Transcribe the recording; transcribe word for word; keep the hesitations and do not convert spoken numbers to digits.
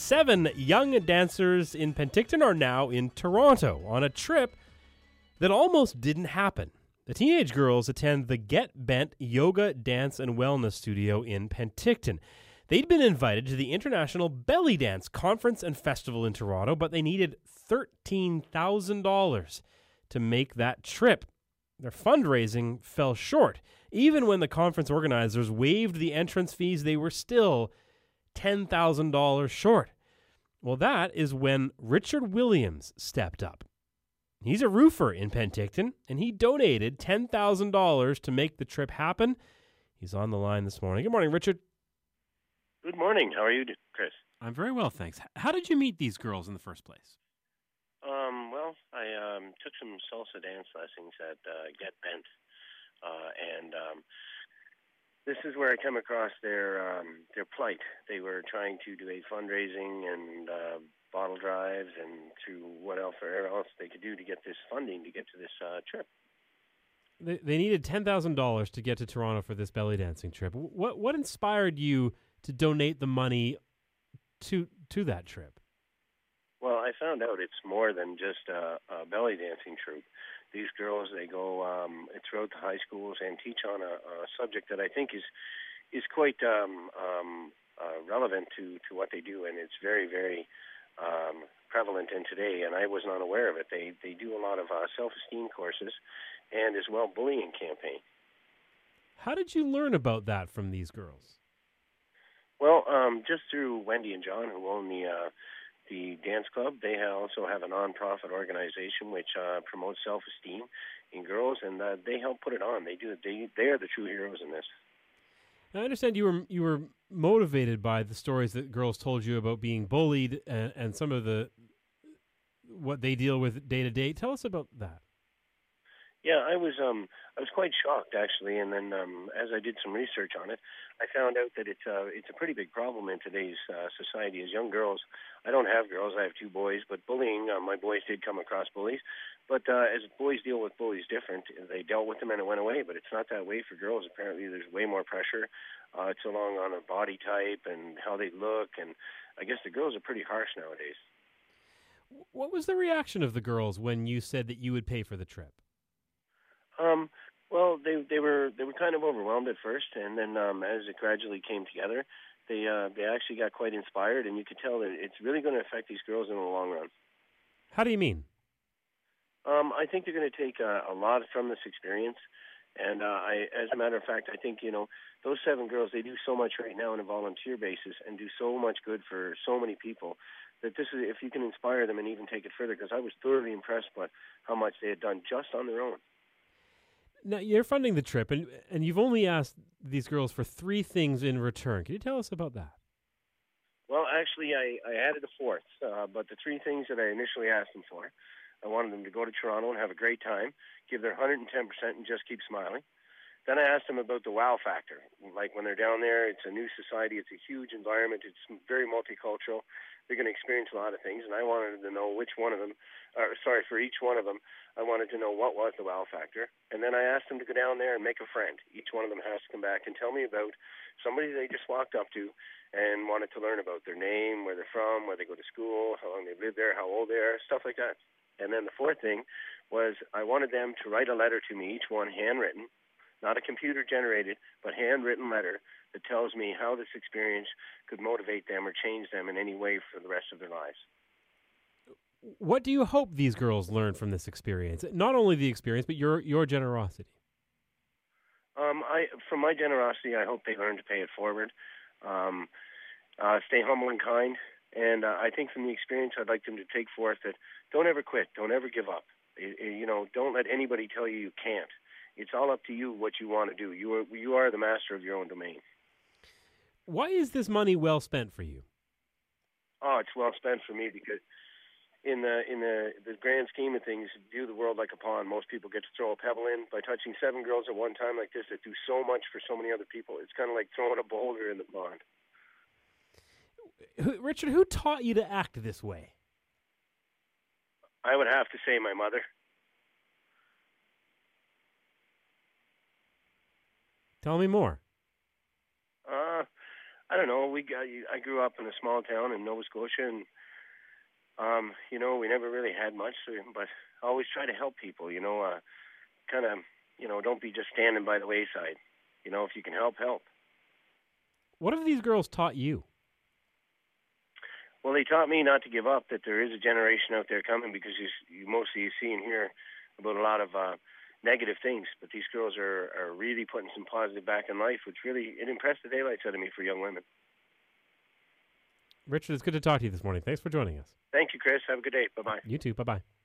seven young dancers in Penticton are now in Toronto on a trip that almost didn't happen. The teenage girls attend the Get Bent Yoga, Dance, and Wellness Studio in Penticton. They'd been invited to the International Belly Dance Conference and Festival in Toronto, but they needed thirteen thousand dollars to make that trip. Their fundraising fell short. Even when the conference organizers waived the entrance fees, they were still ten thousand dollars short. Well, that is when Richard Williams stepped up. He's a roofer in Penticton, and he donated ten thousand dollars to make the trip happen. He's on the line this morning. Good morning, Richard. Good morning. How are you, Chris? I'm very well, thanks. How did you meet these girls in the first place? Um, well, I um, took some salsa dance lessons at uh, Get Bent, uh, and um, this is where I come across their um, their plight. They were trying to do a fundraising and uh, bottle drives and to what else or else they could do to get this funding to get to this uh, trip. They, they needed ten thousand dollars to get to Toronto for this belly dancing trip. What what inspired you to donate the money to to that trip? Well, I found out it's more than just a, a belly dancing troupe. These girls, they go um, throughout the high schools and teach on a, a subject that I think is is quite um, um, uh, relevant to, to what they do, and it's very, very um, prevalent in today, and I was not aware of it. They they do a lot of uh, self-esteem courses and as well bullying campaign. How did you learn about that from these girls? Well, um, just through Wendy and John, who own the uh, the dance club. They also have a nonprofit organization which uh, promotes self-esteem in girls, and uh, they help put it on. They do. They they are the true heroes in this. Now, I understand you were you were motivated by the stories that girls told you about being bullied and, and some of the what they deal with day to day. Tell us about that. Yeah, I was um I was quite shocked actually, and then um, as I did some research on it, I found out that it's uh, it's a pretty big problem in today's uh, society. As young girls, I don't have girls, I have two boys, but bullying, uh, my boys did come across bullies, but uh, as boys deal with bullies different, they dealt with them and it went away. But it's not that way for girls. Apparently, there's way more pressure. Uh, it's along on a body type and how they look, and I guess the girls are pretty harsh nowadays. What was the reaction of the girls when you said that you would pay for the trip? Um, well, they they were they were kind of overwhelmed at first, and then um, as it gradually came together, they uh, they actually got quite inspired, and you could tell that it's really going to affect these girls in the long run. How do you mean? Um, I think they're going to take uh, a lot from this experience, and uh, I, as a matter of fact, I think you know those seven girls, they do so much right now on a volunteer basis and do so much good for so many people that this is, if you can inspire them and even take it further, because I was thoroughly impressed by how much they had done just on their own. Now, you're funding the trip, and and you've only asked these girls for three things in return. Can you tell us about that? Well, actually, I, I added a fourth, uh, but the three things that I initially asked them for, I wanted them to go to Toronto and have a great time, give their one hundred ten percent and just keep smiling. Then I asked them about the wow factor. Like when they're down there, it's a new society, it's a huge environment, it's very multicultural. They're going to experience a lot of things, and I wanted to know which one of them, or sorry, for each one of them, I wanted to know what was the wow factor. And then I asked them to go down there and make a friend. Each one of them has to come back and tell me about somebody they just walked up to and wanted to learn about their name, where they're from, where they go to school, how long they've lived there, how old they are, stuff like that. And then the fourth thing was I wanted them to write a letter to me, each one handwritten, not a computer-generated, but handwritten letter that tells me how this experience could motivate them or change them in any way for the rest of their lives. What do you hope these girls learn from this experience? Not only the experience, but your your generosity. Um, I, from my generosity, I hope they learn to pay it forward, um, uh, stay humble and kind, and uh, I think from the experience, I'd like them to take forth that don't ever quit, don't ever give up. You, you know, don't let anybody tell you you can't. It's all up to you what you want to do. You are you are the master of your own domain. Why is this money well spent for you? Oh, it's well spent for me because in the in the, the grand scheme of things, view the world like a pond. Most people get to throw a pebble in. By touching seven girls at one time like this that do so much for so many other people, it's kind of like throwing a boulder in the pond. Richard, who taught you to act this way? I would have to say my mother. Tell me more. Uh, I don't know. We got, I grew up in a small town in Nova Scotia, and um, you know, we never really had much, so, but I always try to help people. You know, uh, kind of, you know, don't be just standing by the wayside. You know, if you can help, help. What have these girls taught you? Well, they taught me not to give up. That there is a generation out there coming, because you, you mostly you see and hear about a lot of uh, negative things, but these girls are, are really putting some positive back in life, which really, it impressed the daylights out of me for young women. Richard, it's good to talk to you this morning. Thanks for joining us. Thank you, Chris. Have a good day. Bye-bye. You too. Bye-bye.